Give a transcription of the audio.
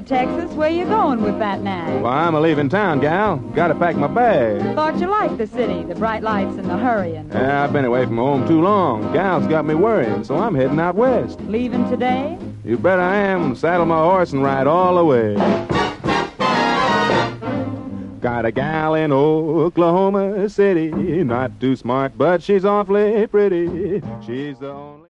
Texas. Where you going with that nag? Well, I'm a-leaving town, gal. Gotta pack my bag. Thought you liked the city, the bright lights and the hurrying. Yeah, I've been away from home too long. Gal's got me worrying, so I'm heading out west. Leaving today? You bet I am. Saddle my horse and ride all the way. Got a gal in Oklahoma City. Not too smart, but she's awfully pretty. She's the only...